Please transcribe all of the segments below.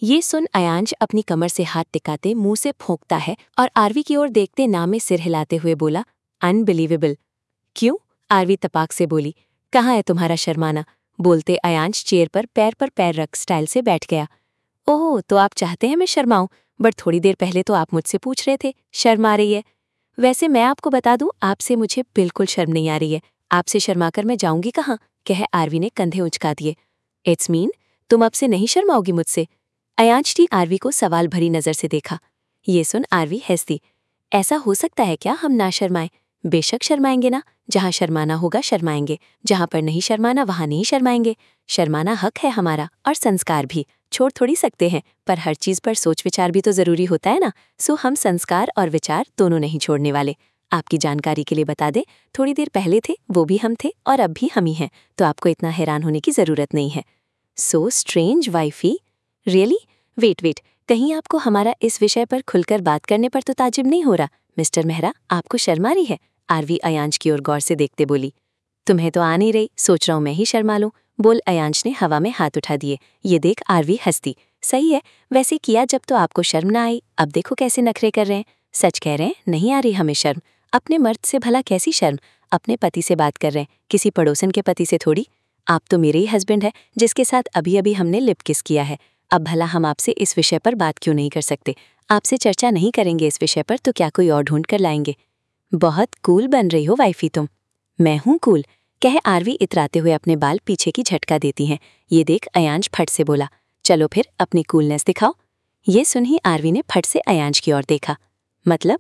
ये सुन अयांश अपनी कमर से हाथ टिकाते मुंह से फूंकता है और आरवी की ओर देखते ना में सिर हिलाते हुए बोला, अनबिलीवेबल। क्यों? आरवी तपाक से बोली। कहाँ है तुम्हारा शर्माना? बोलते अयांश चेयर पर पैर रख स्टाइल से बैठ गया। ओह, तो आप चाहते हैं मैं शर्माऊं? बट थोड़ी देर पहले तो आप मुझसे पूछ रहे थे शर्म आ रही है। वैसे मैं आपको बता दूं, आपसे मुझे बिल्कुल शर्म नहीं आ रही है। आपसे शर्माकर मैं जाऊंगी कहाँ? कह आरवी ने कंधे उचका दिए। इट्स मीन तुम अब से नहीं शर्माओगी मुझसे? अयांश ने आरवी को सवाल भरी नजर से देखा। ये सुन आरवी हंसती। ऐसा हो सकता है क्या हम ना शर्माएं? बेशक शर्माएंगे ना। जहां शर्माना होगा शर्माएंगे, जहां पर नहीं शर्माना वहां नहीं शर्माएंगे। शर्माना हक है हमारा और संस्कार भी। छोड़ थोड़ी सकते हैं, पर हर चीज पर सोच विचार भी तो जरूरी होता है ना। सो हम संस्कार और विचार दोनों नहीं छोड़ने वाले। आपकी जानकारी के लिए बता दें, थोड़ी देर पहले थे वो भी हम थे और अब भी हम ही हैं, तो आपको इतना हैरान होने की जरूरत नहीं है। So strange wifey. Really? Wait, कहीं आपको हमारा इस विषय पर खुलकर बात करने पर तो ताजुब नहीं हो रहा? मिस्टर मेहरा, आपको शर्म आ रही है? आरवी अयांश की ओर गौर से देखते बोली। तुम्हें तो आ नहीं रही, सोच रहा हूं मैं ही शर्मा लूं, बोल अयांश ने हवा में हाथ उठा दिए। ये देख आरवी हंसती। सही है, वैसे किया जब तो आपको शर्म ना आई, अब देखो कैसे नखरे कर रहे हैं। सच कह रहे हैं, नहीं आ रही हमें शर्म। अपने मर्द से भला कैसी शर्म? अपने पति से बात कर रहे हैं, किसी पड़ोसन के पति से थोड़ी। आप तो मेरे ही हस्बैंड है, जिसके साथ अभी अभी हमने लिप किस किया है। अब भला हम आपसे इस विषय पर बात क्यों नहीं कर सकते? आपसे चर्चा नहीं करेंगे इस विषय पर तो क्या कोई और ढूंढ कर लाएंगे? बहुत कूल बन रही हो वाइफी तुम। मैं हूं कूल, कह आरवी इतराते हुए अपने बाल पीछे की झटका देती हैं। ये देख अयांश फट से बोला, चलो फिर अपनी कूलनेस दिखाओ। ये सुन ही आरवी ने फट से अयांश की ओर देखा। मतलब?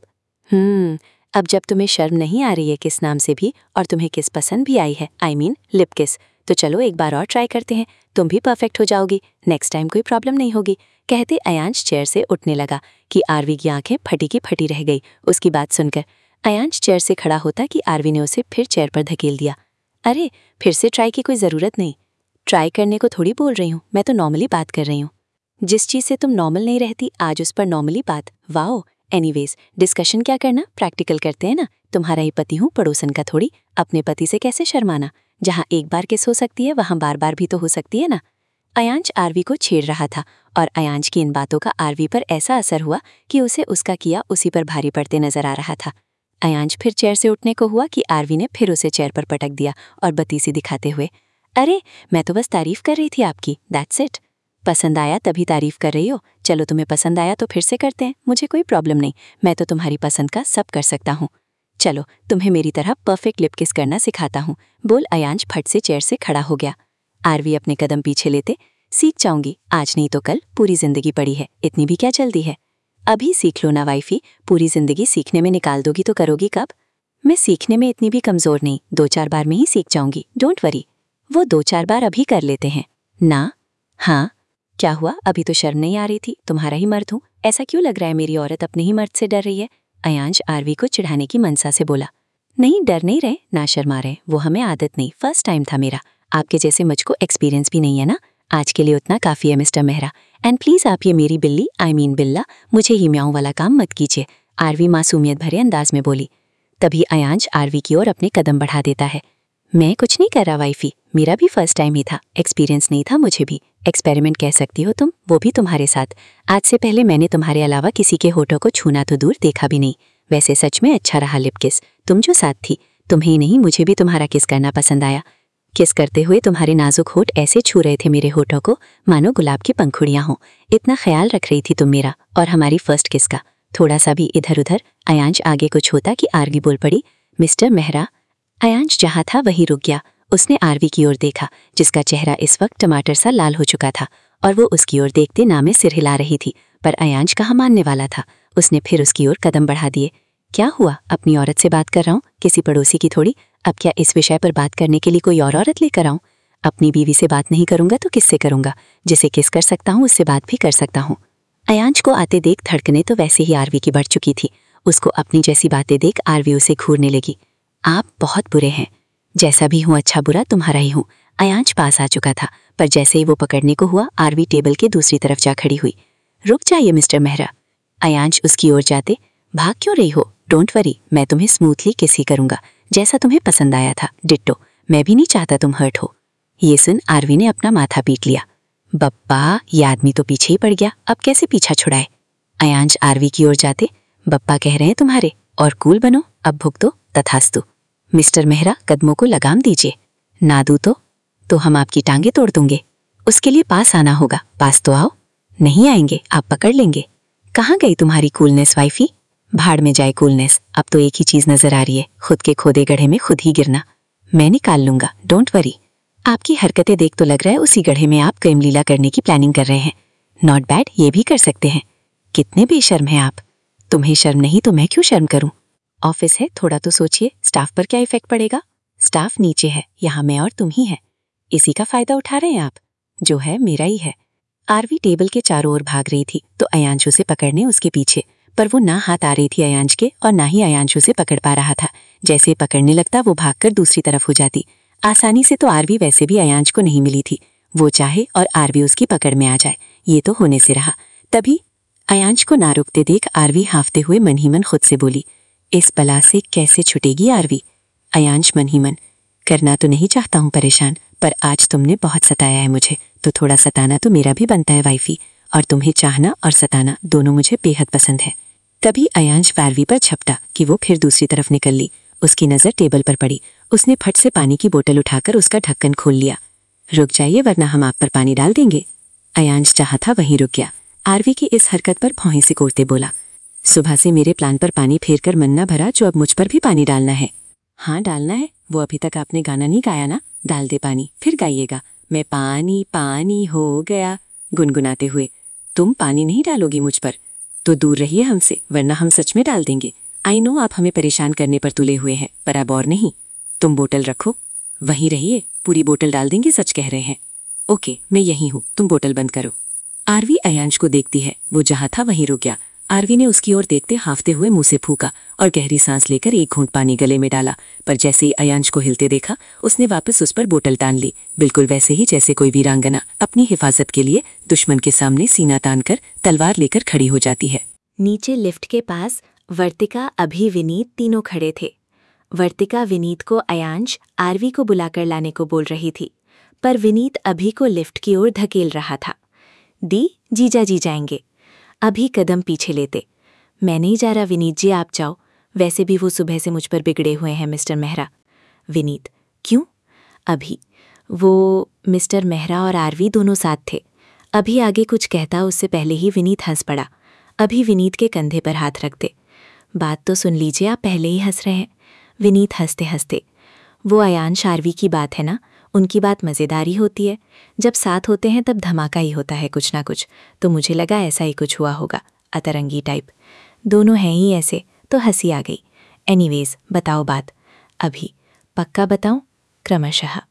अब जब तुम्हें शर्म नहीं आ रही है किस नाम से भी, और तुम्हें किस पसंद भी आई है, आई मीन लिप किस, तो चलो एक बार और ट्राई करते हैं। तुम भी परफेक्ट हो जाओगी, नेक्स्ट टाइम कोई प्रॉब्लम नहीं होगी। कहते अयांश चेयर से उठने लगा कि आरवी की आंखें फटी की फटी रह गई उसकी बात सुनकर। अयांश चेयर से खड़ा होता कि आरवी ने उसे फिर चेयर पर धकेल दिया। अरे, फिर से ट्राई की कोई ज़रूरत नहीं। ट्राई करने को थोड़ी बोल रही हूँ, मैं तो नॉर्मली बात कर रही हूँ। जिस चीज़ से तुम नॉर्मल नहीं रहती, आज उस पर नॉर्मली बात। वाओ। एनीवेज, डिस्कशन क्या करना, प्रैक्टिकल करते हैं ना। तुम्हारा ही पति हूँ, पड़ोसन का थोड़ी। अपने पति से कैसे शर्माना? जहाँ एक बार किस हो सकती है वहाँ बार बार भी तो हो सकती है ना। अयांश आरवी को छेड़ रहा था और अयांश की इन बातों का आरवी पर ऐसा असर हुआ कि उसे उसका किया उसी पर भारी पड़ते नजर आ रहा था। अयांश फिर चेयर से उठने को हुआ कि आरवी ने फिर उसे चेयर पर पटक दिया और बत्तीसी दिखाते हुए, अरे मैं तो बस तारीफ कर रही थी आपकी, दैट्स इट। पसंद आया तभी तारीफ कर रही हो? चलो तुम्हें पसंद आया तो फिर से करते हैं, मुझे कोई प्रॉब्लम नहीं। मैं तो तुम्हारी पसंद का सब कर सकता हूँ। चलो तुम्हें मेरी तरह परफेक्ट लिप किस करना सिखाता हूँ, बोल अयांश फट से चेयर से खड़ा हो गया। आरवी अपने कदम पीछे लेते, सीख जाऊंगी, आज नहीं तो कल, पूरी जिंदगी पड़ी है, इतनी भी क्या जल्दी है। अभी सीख लो ना वाइफी, पूरी जिंदगी सीखने में निकाल दोगी तो करोगी कब? मैं सीखने में इतनी भी कमजोर नहीं, 2-4 बार में ही सीख जाऊंगी, डोंट वरी। वो 2-4 बार अभी कर लेते हैं ना। हाँ, क्या हुआ? अभी तो शर्म नहीं आ रही थी, तुम्हारा ही मर्द हूँ, ऐसा क्यों लग रहा है मेरी औरत अपने ही मर्द से डर रही है? अयांश आरवी को चिढ़ाने की मनसा से बोला। नहीं, डर नहीं रहे, ना शर्मा रहे, वो हमें आदत नहीं, फर्स्ट टाइम था मेरा। आपके जैसे मुझको एक्सपीरियंस भी नहीं है ना। आज के लिए उतना काफ़ी है मिस्टर मेहरा। एंड प्लीज़ आप ये मेरी बिल्ली, आई मीन बिल्ला, मुझे ही म्याऊं वाला काम मत कीजिए, आरवी मासूमियत भरे अंदाज में बोली। तभी अयांश आरवी की ओर अपने कदम बढ़ा देता है। मैं कुछ नहीं कर रहा वाइफी, मेरा भी फर्स्ट टाइम ही था, एक्सपीरियंस नहीं था मुझे भी। एक्सपेरिमेंट कह सकती हो तुम, वो भी तुम्हारे साथ। आज से पहले मैंने तुम्हारे अलावा किसी के होठों को छूना तो दूर देखा भी नहीं। वैसे सच में अच्छा रहा लिप किस, तुम जो साथ थी। तुम्हें ही नहीं, मुझे भी तुम्हारा किस करना पसंद आया। किस करते हुए तुम्हारे नाजुक होठ ऐसे छू रहे थे मेरे होठों को मानो गुलाब की पंखुड़ियां हों। इतना ख्याल रख रही थी तुम मेरा और हमारी फर्स्ट किस का। थोड़ा सा भी इधर उधर अयांश आगे कुछ होता कि आरवी बोल पड़ी, मिस्टर मेहरा। अयांश जहाँ था वहीं रुक गया। उसने आरवी की ओर देखा, जिसका चेहरा इस वक्त टमाटर सा लाल हो चुका था और वो उसकी ओर देखते ना में सिर हिला रही थी। पर अयांश कहाँ मानने वाला था। उसने फिर उसकी ओर कदम बढ़ा दिए। क्या हुआ? अपनी औरत से बात कर रहा हूँ, किसी पड़ोसी की थोड़ी। अब क्या इस विषय पर बात करने के लिए कोई और औरत लेकर आऊं? अपनी बीवी से बात नहीं करूंगा तो किससे करूंगा? जिसे किस कर सकता हूँ उससे बात भी कर सकता हूँ। अयांश को आते देख धड़कने तो वैसे ही आरवी की बढ़ चुकी थी। उसको अपनी जैसी बातें देख आरवी उसे घूरने लगी। आप बहुत बुरे हैं, जैसा भी हूँ अच्छा बुरा तुम्हारा ही हूँ। अयांश पास आ चुका था, पर जैसे ही वो पकड़ने को हुआ आरवी टेबल के दूसरी तरफ जा खड़ी हुई। रुक जाइए मिस्टर मेहरा। अयांश उसकी ओर जाते, भाग क्यों रही हो? डोंट वरी, मैं तुम्हें स्मूथली किस ही करूंगा, जैसा तुम्हें पसंद आया था, डिट्टो। मैं भी नहीं चाहता तुम हर्ट हो। ये सुन आरवी ने अपना माथा पीट लिया। बप्पा, ये आदमी तो पीछे ही पड़ गया, अब कैसे पीछा छुड़ाए। अयांश आरवी की ओर जाते, बप्पा कह रहे हैं तुम्हारे, और कूल बनो, अब भुगतो तथास्तु। मिस्टर मेहरा, कदमों को लगाम दीजिए, ना दूं तो हम आपकी टांगे तोड़ दूंगे। उसके लिए पास आना होगा, पास तो आओ। नहीं आएंगे, आप पकड़ लेंगे। कहाँ गई तुम्हारी कूलनेस वाइफी? भाड़ में जाए कूलनेस, अब तो एक ही चीज नजर आ रही है, खुद के खोदे गड्ढे में खुद ही गिरना। मैं निकाल लूंगा, डोंट वरी। आपकी हरकतें देख तो लग रहा है उसी गड्ढे में आप प्रेमलीला करने की प्लानिंग कर रहे हैं। नॉट बैड, ये भी कर सकते हैं। कितने बेशर्म हैं आप। तुम्हें शर्म नहीं तो मैं क्यों शर्म करूं? ऑफिस है, थोड़ा तो सोचिए, स्टाफ पर क्या इफेक्ट पड़ेगा। स्टाफ नीचे है, यहाँ मैं और तुम ही है। इसी का फायदा उठा रहे हैं आप। जो है मेरा ही है। आरवी टेबल के चारों ओर भाग रही थी तो अयांश उसे पकड़ने उसके पीछे, पर वो ना हाथ आ रही थी अयांश के और ना ही अयांश उसे पकड़ पा रहा था। जैसे पकड़ने लगता वो भागकर दूसरी तरफ हो जाती। आसानी से तो आरवी वैसे भी अयांश को नहीं मिली थी। वो चाहे और आरवी उसकी पकड़ में आ जाए, ये तो होने से रहा। तभी अयांश को ना रुकते देख आरवी हाफते हुए मन ही मन खुद से बोली, इस बला से कैसे छुटेगी आरवी। अयांश मन ही मन, करना तो नहीं चाहता हूँ परेशान, पर आज तुमने बहुत सताया है मुझे, तो थोड़ा सताना तो मेरा भी बनता है वाइफी, और तुम्हें चाहना और सताना दोनों मुझे बेहद पसंद है। तभी अयांश आरवी पर झपटा कि वो फिर दूसरी तरफ निकल ली। उसकी नजर टेबल पर पड़ी। उसने फट से पानी की बोतल उठाकर उसका ढक्कन खोल लिया। रुक जाइए वरना हम आप पर पानी डाल देंगे। अयांश जहाँ था वहीं रुक गया। आरवी की इस हरकत पर भौहें सिकोड़ते बोला, सुबह से मेरे प्लान पर पानी फेर कर मन न भरा, जो अब मुझ पर भी पानी डालना है। हाँ डालना है, वो अभी तक आपने गाना नहीं गाया ना, डाल दे पानी, फिर गाइएगा। मैं पानी पानी हो गया, गुनगुनाते हुए। तुम पानी नहीं डालोगी मुझ पर तो दूर रहिए हमसे, वरना हम सच में डाल देंगे। आई नो आप हमें परेशान करने पर तुले हुए हैं, पर अब और नहीं। तुम बोतल रखो, वहीं रहिए, पूरी बोतल डाल देंगे, सच कह रहे हैं। ओके, मैं यहीं हूँ, तुम बोतल बंद करो। आरवी अयांश को देखती है, वो जहाँ था वहीं रुक गया। आरवी ने उसकी ओर देखते हाफते हुए मुंह से फूका और गहरी सांस लेकर एक घूंट पानी गले में डाला, पर जैसे ही अयांश को हिलते देखा उसने वापस उस पर बोतल तान ली, बिल्कुल वैसे ही जैसे कोई वीरांगना अपनी हिफाजत के लिए दुश्मन के सामने सीना तान कर तलवार लेकर खड़ी हो जाती है। नीचे लिफ्ट के पास वर्तिका, अभी, विनीत तीनों खड़े थे। वर्तिका विनीत को अयांश आरवी को बुलाकर लाने को बोल रही थी, पर विनीत अभी को लिफ्ट की ओर धकेल रहा था। दी, जीजा जी जाएंगे। अभी कदम पीछे लेते, मैं नहीं जा रहा विनीत जी, आप जाओ, वैसे भी वो सुबह से मुझ पर बिगड़े हुए हैं मिस्टर मेहरा। विनीत, क्यों? अभी, वो मिस्टर मेहरा और आरवी दोनों साथ थे। अभी आगे कुछ कहता उससे पहले ही विनीत हंस पड़ा। अभी विनीत के कंधे पर हाथ रख दे, बात तो सुन लीजिए, आप पहले ही हंस रहे हैं। विनीत हंसते हंसते, वो अयांश आरवी की बात है ना, उनकी बात मज़ेदार ही होती है। जब साथ होते हैं तब धमाका ही होता है कुछ ना कुछ, तो मुझे लगा ऐसा ही कुछ हुआ होगा, अतरंगी टाइप। दोनों हैं ही ऐसे, तो हंसी आ गई। एनीवेज, बताओ बात। अभी, पक्का बताऊं? क्रमशः।